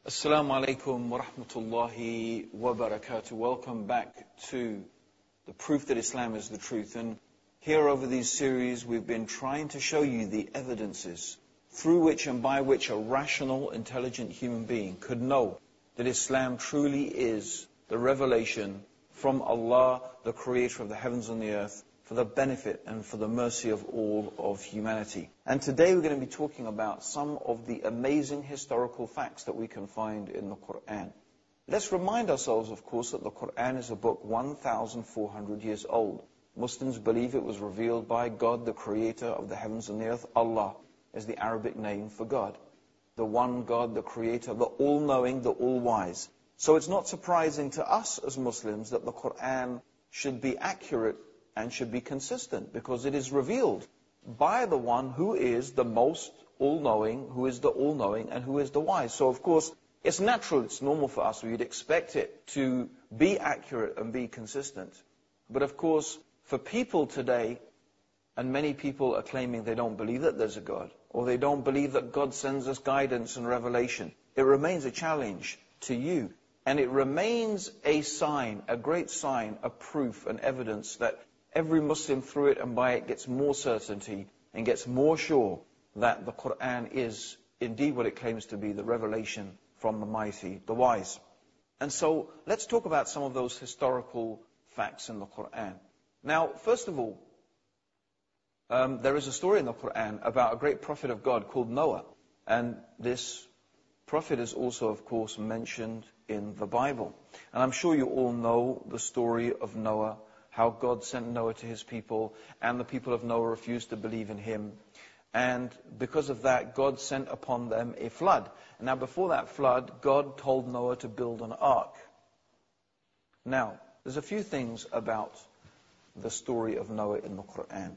Assalamu alaikum wa rahmatullahi wa barakatuh. Welcome back to the proof that Islam is the truth. And here over these series we've been trying to show you the evidences through which and by which a rational, intelligent human being could know that Islam truly is the revelation from Allah, the creator of the heavens and the earth, for the benefit and for the mercy of all of humanity. And today we're going to be talking about some of the amazing historical facts that we can find in the Quran. Let's remind ourselves, of course, that the Quran is a book 1,400 years old. Muslims believe it was revealed by God, the creator of the heavens and the earth. Allah is the Arabic name for God. The one God, the creator, the all-knowing, the all-wise. So it's not surprising to us as Muslims that the Quran should be accurate and should be consistent, because it is revealed by the one who is the most all-knowing, who is the all-knowing, and who is the wise. So of course, it's natural, it's normal for us, we'd expect it to be accurate and be consistent. But of course, for people today, and many people are claiming they don't believe that there's a God, or they don't believe that God sends us guidance and revelation, it remains a challenge to you. And it remains a sign, a great sign, a proof, an evidence that every Muslim through it and by it gets more certainty and gets more sure that the Quran is indeed what it claims to be, the revelation from the mighty, the wise. And so let's talk about some of those historical facts in the Quran. Now, first of all, there is a story in the Quran about a great prophet of God called Noah. And this prophet is also, of course, mentioned in the Bible. And I'm sure you all know the story of Noah, how God sent Noah to his people, and the people of Noah refused to believe in him. And because of that, God sent upon them a flood. And now before that flood, God told Noah to build an ark. Now, there's a few things about the story of Noah in the Quran.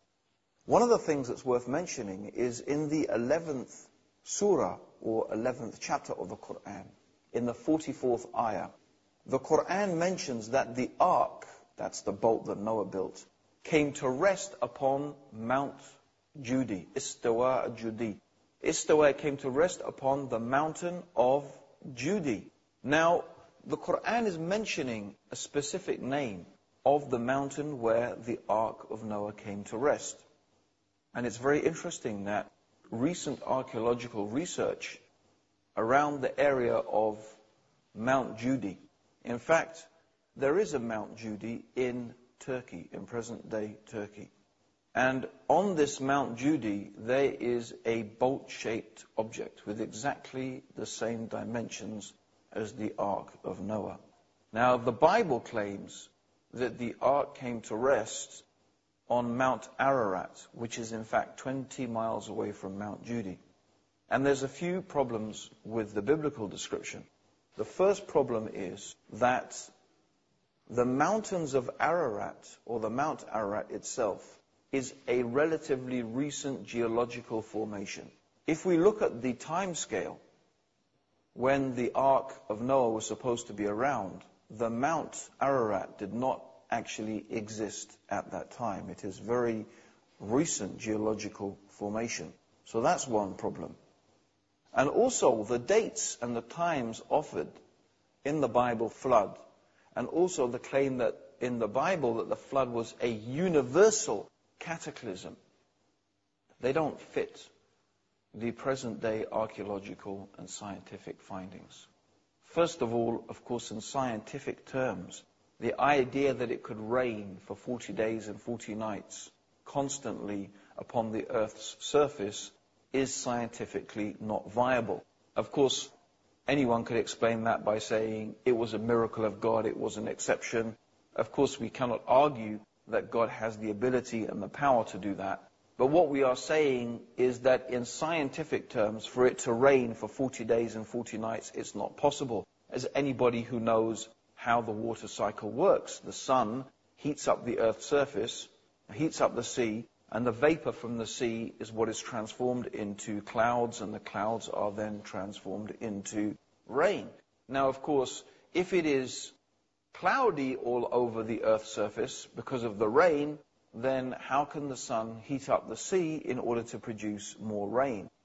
One of the things that's worth mentioning is in the 11th surah, or 11th chapter of the Quran, in the 44th ayah, the Quran mentions that the ark, that's the boat that Noah built, came to rest upon Mount Judi, Istawa Judi. Istawa came to rest upon the mountain of Judi. Now, the Quran is mentioning a specific name of the mountain where the Ark of Noah came to rest. And it's very interesting that recent archaeological research around the area of Mount Judi, in fact, there is a Mount Judi in Turkey, in present-day Turkey. And on this Mount Judi, there is a boat-shaped object with exactly the same dimensions as the Ark of Noah. Now, the Bible claims that the Ark came to rest on Mount Ararat, which is in fact 20 miles away from Mount Judi. And there's a few problems with the biblical description. The first problem is that the mountains of Ararat, or the Mount Ararat itself, is a relatively recent geological formation. If we look at the time scale, when the Ark of Noah was supposed to be around, the Mount Ararat did not actually exist at that time. It is very recent geological formation. So that's one problem. And also the dates and the times offered in the Bible flood, and also the claim that in the Bible that the flood was a universal cataclysm, they don't fit the present-day archaeological and scientific findings. First of all, of course, in scientific terms, the idea that it could rain for 40 days and 40 nights constantly upon the Earth's surface is scientifically not viable. Of course, anyone could explain that by saying it was a miracle of God, it was an exception. Of course, we cannot argue that God has the ability and the power to do that. But what we are saying is that in scientific terms, for it to rain for 40 days and 40 nights, it's not possible. As anybody who knows how the water cycle works, the sun heats up the Earth's surface, heats up the sea, and the vapor from the sea is what is transformed into clouds, and the clouds are then transformed into rain. Now, of course, if it is cloudy all over the Earth's surface because of the rain, then how can the sun heat up the sea in order to produce more rain?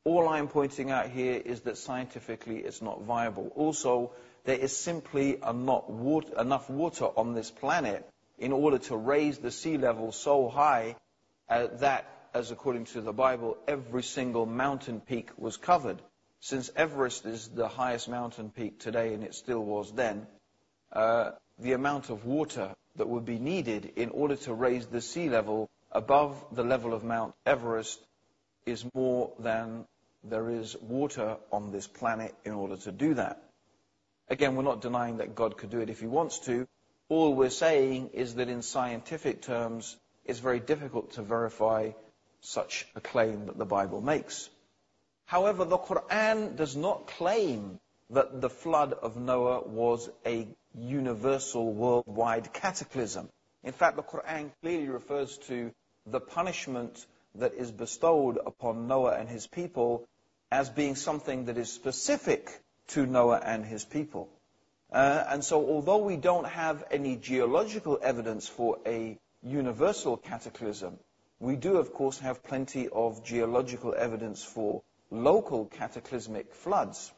All I'm pointing out here is that scientifically it's not viable. Also, there is simply enough water on this planet in order to raise the sea level so high that, as according to the Bible, every single mountain peak was covered. Since Everest is the highest mountain peak today, and it still was then, the amount of water that would be needed in order to raise the sea level above the level of Mount Everest is more than there is water on this planet in order to do that. Again, we're not denying that God could do it if he wants to. All we're saying is that in scientific terms, it's very difficult to verify such a claim that the Bible makes. However, the Quran does not claim that the flood of Noah was a universal worldwide cataclysm. In fact, the Quran clearly refers to the punishment that is bestowed upon Noah and his people as being something that is specific to Noah and his people. And so although we don't have any geological evidence for a universal cataclysm, we do of course have plenty of geological evidence for local cataclysmic floods.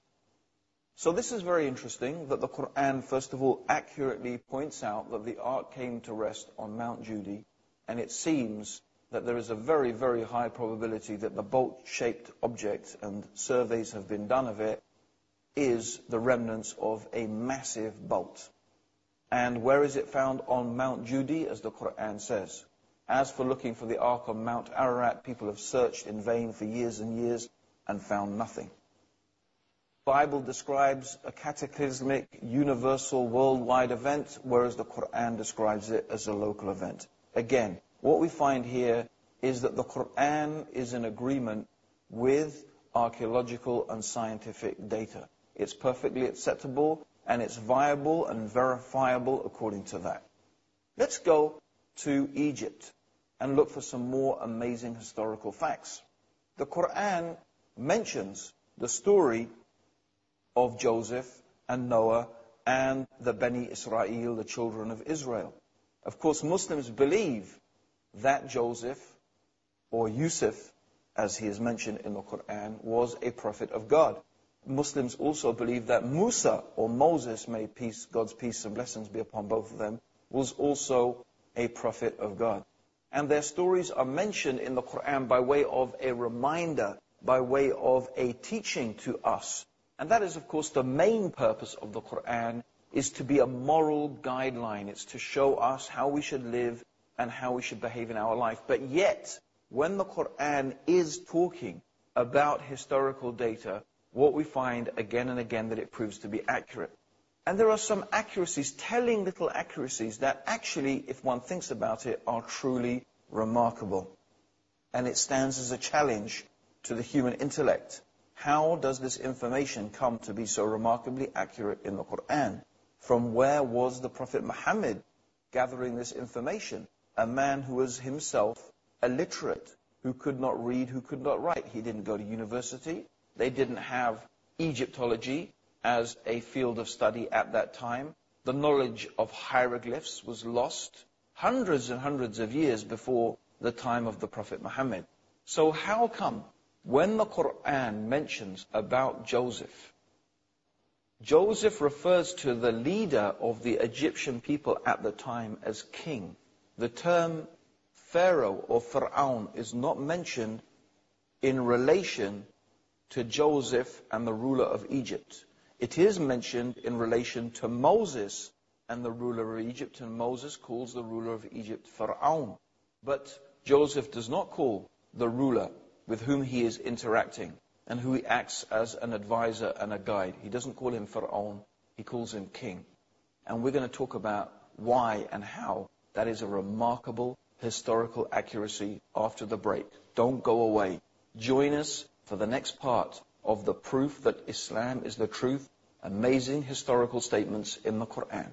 So this is very interesting that the Quran first of all accurately points out that the ark came to rest on Mount Judy, and it seems that there is a very, very high probability that the boat-shaped object, and surveys have been done of it, is the remnants of a massive boat. And where is it found? On Mount Judy, as the Quran says. As for looking for the ark on Mount Ararat, people have searched in vain for years and years and found nothing. The Bible describes a cataclysmic, universal, worldwide event, whereas the Quran describes it as a local event. Again, what we find here is that the Quran is in agreement with archaeological and scientific data. It's perfectly acceptable, and it's viable and verifiable according to that. Let's go to Egypt and look for some more amazing historical facts. The Quran mentions the story of Joseph and Noah and the Bani Israel, the children of Israel. Of course, Muslims believe that Joseph, or Yusuf, as he is mentioned in the Quran, was a prophet of God. Muslims also believe that Musa, or Moses, may God's peace and blessings be upon both of them, was also a prophet of God. And their stories are mentioned in the Quran by way of a reminder, by way of a teaching to us. And that is, of course, the main purpose of the Quran, is to be a moral guideline. It's to show us how we should live and how we should behave in our life. But yet, when the Quran is talking about historical data, what we find again and again that it proves to be accurate. And there are some accuracies, telling little accuracies, that actually, if one thinks about it, are truly remarkable. And it stands as a challenge to the human intellect. How does this information come to be so remarkably accurate in the Quran? From where was the Prophet Muhammad gathering this information? A man who was himself illiterate, who could not read, who could not write. He didn't go to university. They didn't have Egyptology as a field of study at that time. The knowledge of hieroglyphs was lost hundreds and hundreds of years before the time of the Prophet Muhammad. So how come when the Quran mentions about Joseph, Joseph refers to the leader of the Egyptian people at the time as king? The term Pharaoh or Fir'aun is not mentioned in relation to Joseph and the ruler of Egypt. It is mentioned in relation to Moses and the ruler of Egypt, and Moses calls the ruler of Egypt Fir'aun. But Joseph does not call the ruler with whom he is interacting and who he acts as an advisor and a guide. He doesn't call him Fir'aun, he calls him king. And we're going to talk about why and how that is a remarkable historical accuracy after the break. Don't go away. Join us for the next part of the proof that Islam is the truth. Amazing historical statements in the Quran.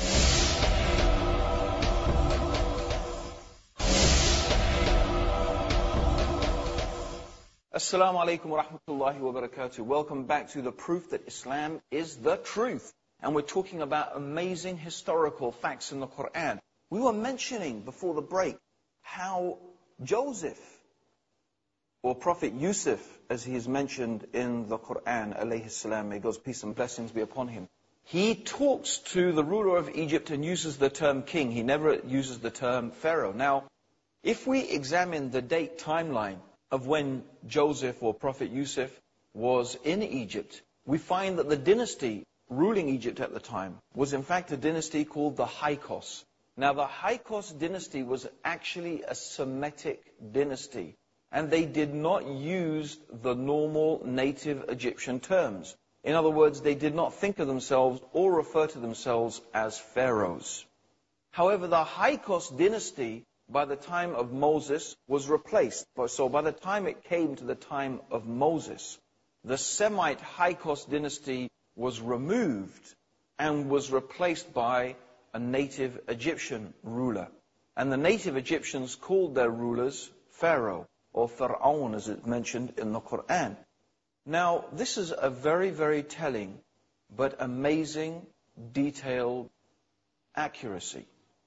Assalamu alaikum wa rahmatullahi wa barakatuh. Welcome back to the proof that Islam is the truth. And we're talking about amazing historical facts in the Quran. We were mentioning before the break how Joseph or Prophet Yusuf, as he is mentioned in the Quran, alayhi salam, may God's peace and blessings be upon him, he talks to the ruler of Egypt and uses the term king. He never uses the term Pharaoh. Now, if we examine the date timeline of when Joseph or Prophet Yusuf was in Egypt, we find that the dynasty ruling Egypt at the time was in fact a dynasty called the Hyksos. Now, the Hyksos dynasty was actually a Semitic dynasty, and they did not use the normal native Egyptian terms. In other words, they did not think of themselves or refer to themselves as pharaohs. However, the Hyksos dynasty, by the time of Moses, was replaced. So by the time it came to the time of Moses, the Semite Hyksos dynasty was removed and was replaced by a native Egyptian ruler. And the native Egyptians called their rulers Pharaoh, or Pharaon, as it's mentioned in the Quran. Now, this is a very, very telling, but amazing, detailed accuracy.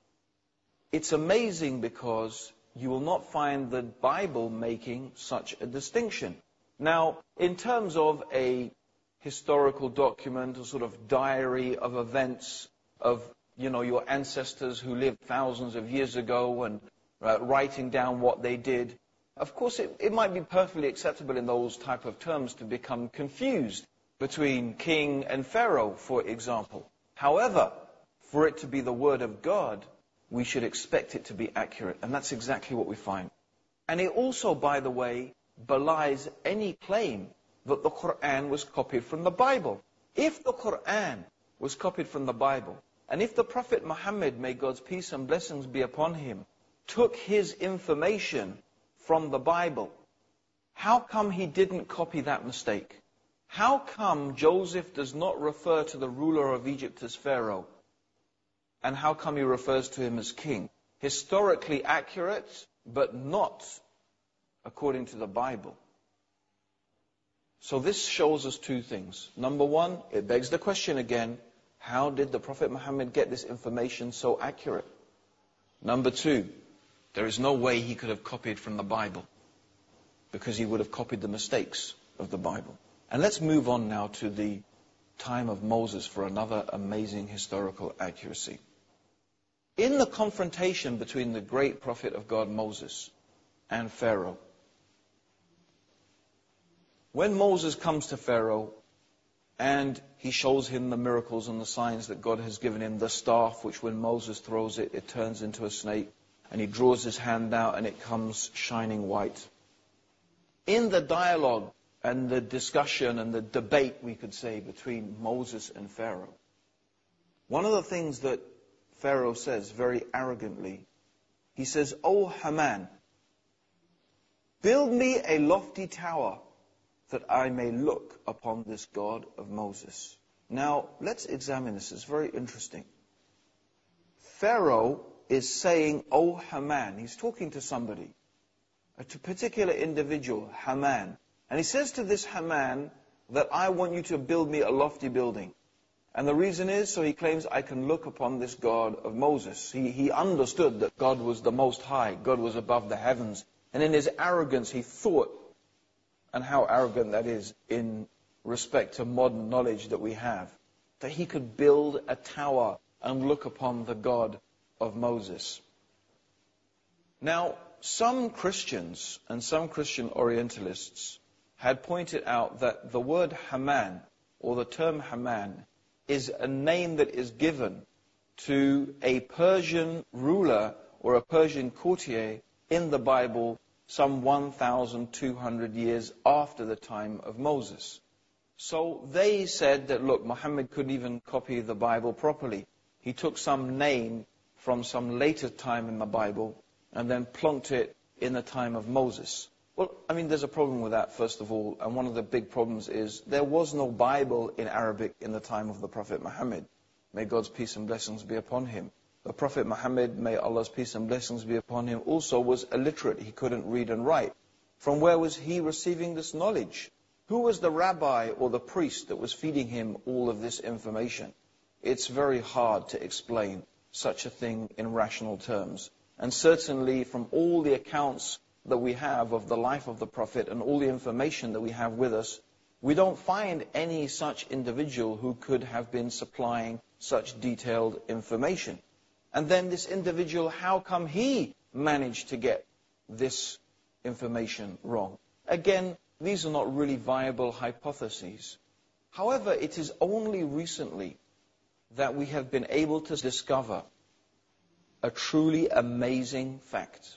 It's amazing because you will not find the Bible making such a distinction. Now, in terms of a historical document, a sort of diary of events of, your ancestors who lived thousands of years ago and writing down what they did, of course, it might be perfectly acceptable in those type of terms to become confused between king and pharaoh, for example. However, for it to be the word of God, we should expect it to be accurate. And that's exactly what we find. And it also, by the way, belies any claim that the Quran was copied from the Bible. If the Quran was copied from the Bible, and if the Prophet Muhammad, may God's peace and blessings be upon him, took his information from the Bible, how come he didn't copy that mistake? How come Joseph does not refer to the ruler of Egypt as Pharaoh? And how come he refers to him as king? Historically accurate, but not according to the Bible. So this shows us two things. Number one, it begs the question again, how did the Prophet Muhammad get this information so accurate? Number two, there is no way he could have copied from the Bible, because he would have copied the mistakes of the Bible. And let's move on now to the time of Moses for another amazing historical accuracy. In the confrontation between the great prophet of God, Moses, and Pharaoh, when Moses comes to Pharaoh and he shows him the miracles and the signs that God has given him, the staff, which when Moses throws it, it turns into a snake, and he draws his hand out and it comes shining white. In the dialogue and the discussion and the debate, we could say, between Moses and Pharaoh, one of the things that Pharaoh says very arrogantly, he says, "O Haman, build me a lofty tower that I may look upon this God of Moses." Now, let's examine this. It's very interesting. Pharaoh is saying, "O Haman." He's talking to somebody, a particular individual, Haman. And he says to this Haman that I want you to build me a lofty building. And the reason is, so he claims, I can look upon this God of Moses. He understood that God was the Most High. God was above the heavens. And in his arrogance, he thought, and how arrogant that is in respect to modern knowledge that we have, that he could build a tower and look upon the God of Moses. Now, some Christians and some Christian Orientalists had pointed out that the word Haman, or the term Haman, is a name that is given to a Persian ruler or a Persian courtier in the Bible some 1,200 years after the time of Moses. So they said that, look, Muhammad couldn't even copy the Bible properly. He took some name from some later time in the Bible and then plonked it in the time of Moses. Well, there's a problem with that, first of all, and one of the big problems is there was no Bible in Arabic in the time of the Prophet Muhammad. May God's peace and blessings be upon him. The Prophet Muhammad, may Allah's peace and blessings be upon him, also was illiterate. He couldn't read and write. From where was he receiving this knowledge? Who was the rabbi or the priest that was feeding him all of this information? It's very hard to explain such a thing in rational terms. And certainly from all the accounts that we have of the life of the Prophet and all the information that we have with us, we don't find any such individual who could have been supplying such detailed information. And then this individual, how come he managed to get this information wrong? Again, these are not really viable hypotheses. However, it is only recently that we have been able to discover a truly amazing fact.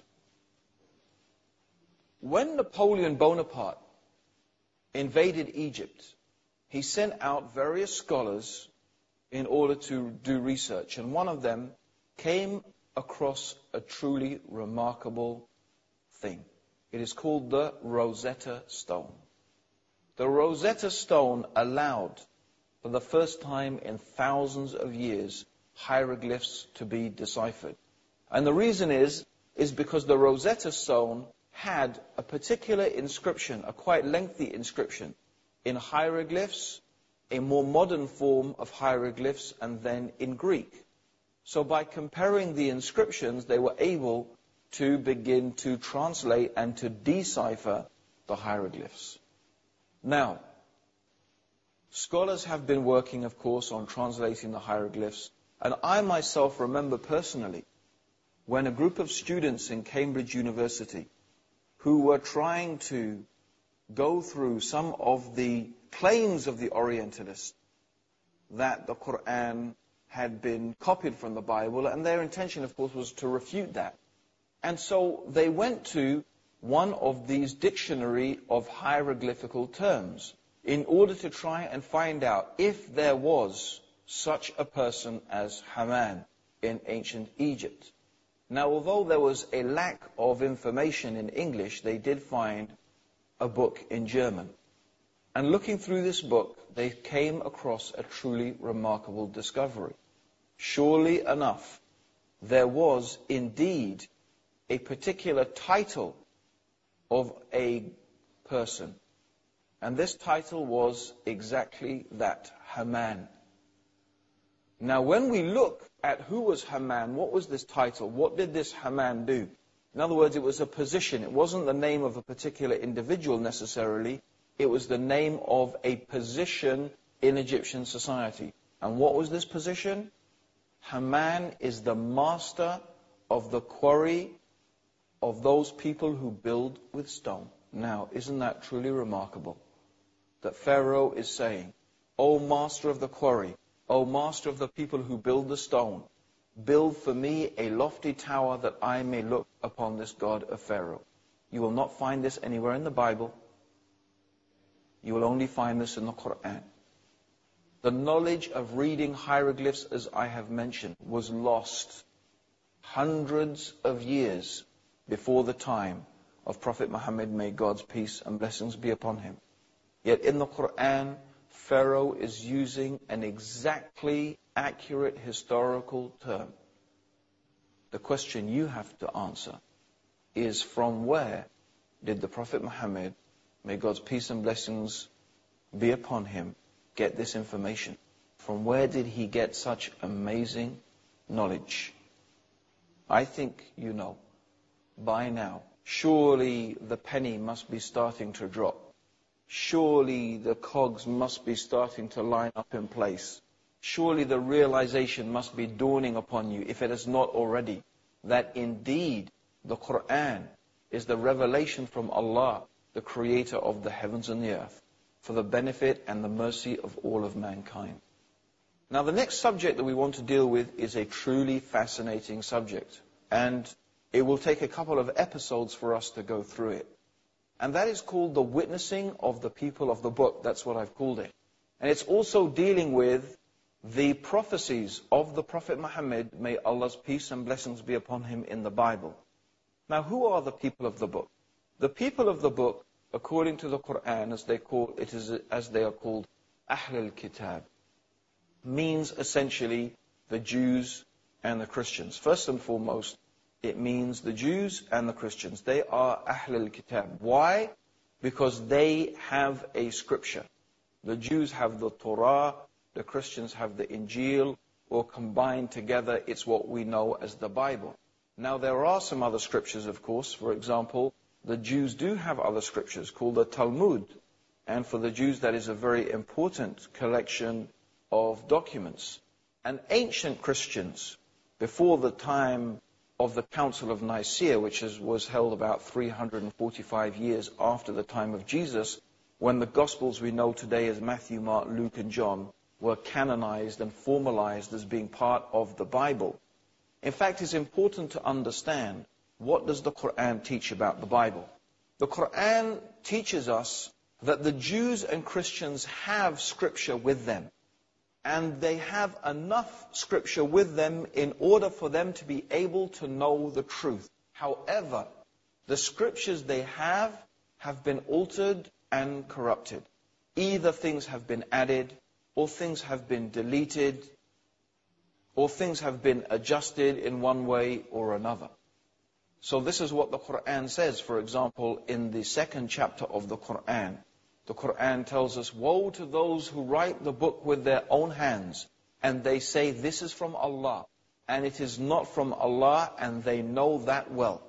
When Napoleon Bonaparte invaded Egypt, he sent out various scholars in order to do research, and one of them came across a truly remarkable thing. It is called the Rosetta Stone. The Rosetta Stone allowed, for the first time in thousands of years, hieroglyphs to be deciphered. And the reason is because the Rosetta Stone had a particular inscription, a quite lengthy inscription, in hieroglyphs, a more modern form of hieroglyphs, and then in Greek. So by comparing the inscriptions, they were able to begin to translate and to decipher the hieroglyphs. Now, scholars have been working, of course, on translating the hieroglyphs, and I myself remember personally when a group of students in Cambridge University who were trying to go through some of the claims of the Orientalists that the Quran had been copied from the Bible, and their intention, of course, was to refute that. And so they went to one of these dictionary of hieroglyphical terms in order to try and find out if there was such a person as Haman in ancient Egypt. Now, although there was a lack of information in English, they did find a book in German. And looking through this book, they came across a truly remarkable discovery. Surely enough, there was indeed a particular title of a person. And this title was exactly that, Haman. Now, when we look at who was Haman, what was this title? What did this Haman do? In other words, it was a position. It wasn't the name of a particular individual necessarily. It was the name of a position in Egyptian society. And what was this position? Haman is the master of the quarry of those people who build with stone. Now, isn't that truly remarkable? That Pharaoh is saying, O master of the quarry, O master of the people who build the stone, build for me a lofty tower that I may look upon this God of Pharaoh. You will not find this anywhere in the Bible. You will only find this in the Quran. The knowledge of reading hieroglyphs, as I have mentioned, was lost hundreds of years before the time of Prophet Muhammad, may God's peace and blessings be upon him. Yet in the Quran, Pharaoh is using an exactly accurate historical term. The question you have to answer is, from where did the Prophet Muhammad, may God's peace and blessings be upon him, get this information? From where did he get such amazing knowledge? I think you know by now. Surely the penny must be starting to drop. Surely the cogs must be starting to line up in place. Surely the realization must be dawning upon you, if it is not already, that indeed the Quran is the revelation from Allah, the creator of the heavens and the earth, for the benefit and the mercy of all of mankind. Now, the next subject that we want to deal with is a truly fascinating subject, and it will take a couple of episodes for us to go through it. And that is called the witnessing of the people of the book. That's what I've called it. And it's also dealing with the prophecies of the Prophet Muhammad, may Allah's peace and blessings be upon him, in the Bible. Now, who are the people of the book? The people of the book, according to the Quran, as they are called, Ahl al-Kitab, means essentially the Jews and the Christians. First and foremost, it means the Jews and the Christians. They are Ahl al-Kitab. Why? Because they have a scripture. The Jews have the Torah, the Christians have the Injil, or combined together, it's what we know as the Bible. Now, there are some other scriptures, of course. For example, the Jews do have other scriptures called the Talmud. And for the Jews, that is a very important collection of documents. And ancient Christians, before the time of the Council of Nicaea, which was held about 345 years after the time of Jesus, when the Gospels we know today as Matthew, Mark, Luke, and John were canonized and formalized as being part of the Bible. In fact, it's important to understand, what does the Quran teach about the Bible? The Quran teaches us that the Jews and Christians have scripture with them. And they have enough scripture with them in order for them to be able to know the truth. However, the scriptures they have been altered and corrupted. Either things have been added, or things have been deleted, or things have been adjusted in one way or another. So this is what the Quran says, for example, in the 2nd chapter of the Quran. The Quran tells us, woe to those who write the book with their own hands, and they say this is from Allah, and it is not from Allah, and they know that well.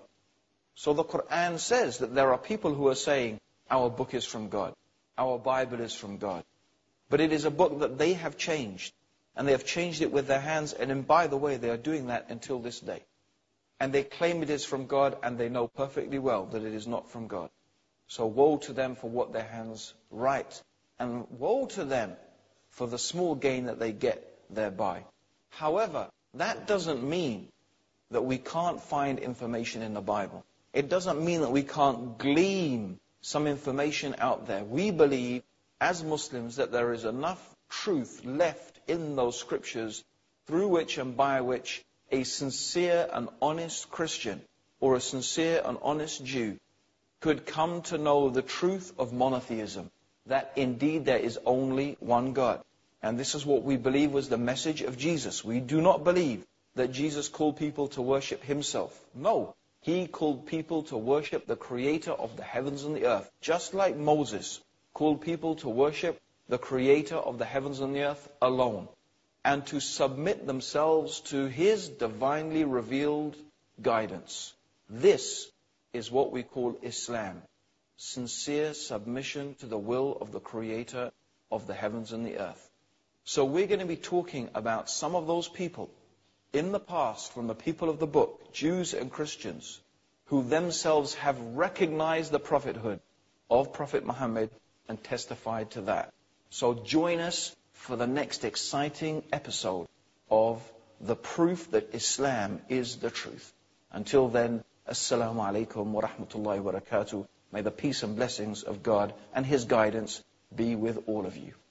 So the Quran says that there are people who are saying, our book is from God, our Bible is from God. But it is a book that they have changed, and they have changed it with their hands, and by the way, they are doing that until this day. And they claim it is from God, and they know perfectly well that it is not from God. So woe to them for what their hands write, and woe to them for the small gain that they get thereby. However, that doesn't mean that we can't find information in the Bible. It doesn't mean that we can't glean some information out there. We believe, as Muslims, that there is enough truth left in those scriptures through which and by which a sincere and honest Christian or a sincere and honest Jew could come to know the truth of monotheism, that indeed there is only one God. And this is what we believe was the message of Jesus. We do not believe that Jesus called people to worship himself. No, he called people to worship the creator of the heavens and the earth, just like Moses called people to worship the creator of the heavens and the earth alone, and to submit themselves to his divinely revealed guidance. This is what we call Islam, sincere submission to the will of the creator of the heavens and the earth. So we're going to be talking about some of those people in the past, from the people of the book, Jews and Christians, who themselves have recognized the prophethood of Prophet Muhammad and testified to that. So join us for the next exciting episode of the proof that Islam is the truth. Until then, Assalamu alaikum wa rahmatullahi wa barakatuh. May the peace and blessings of God and his guidance be with all of you.